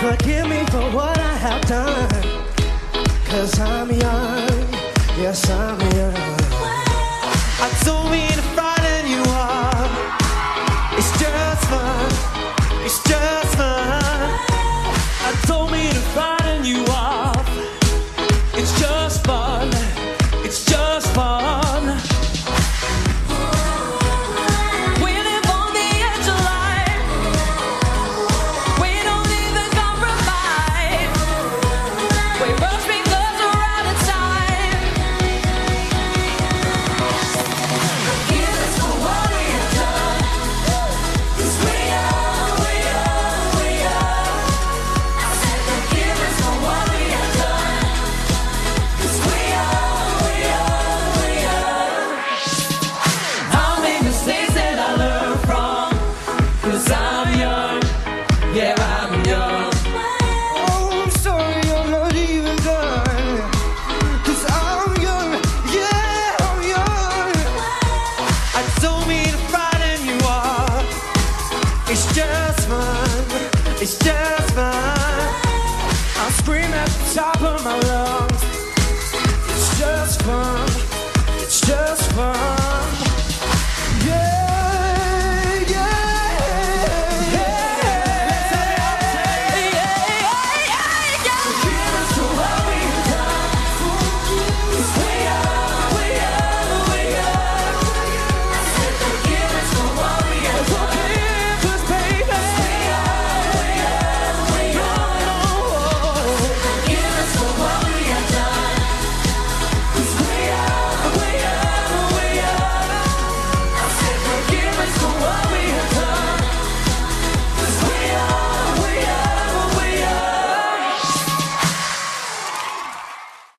forgive me for what I have done. 'Cause I'm young, yes I'm young. I don't mean to frighten you up. It's just fun, it's just fun. I don't mean to frighten you up. It's just fun, it's just fun. We live on the edge of life. We don't even compromise. We rush because we're out of time. Forgive us for what we have done. 'Cause we are. I said forgive us for what we have done. 'Cause we are. I'll make mistakes that I learn from. 'Cause I'm young, yeah I'm young. Oh, I'm sorry I'm not even done. 'Cause I'm young, yeah I'm young. I don't mean to frighten you up. It's just fun, it's just fun. I'll scream at the top of my lungs. It's just fun.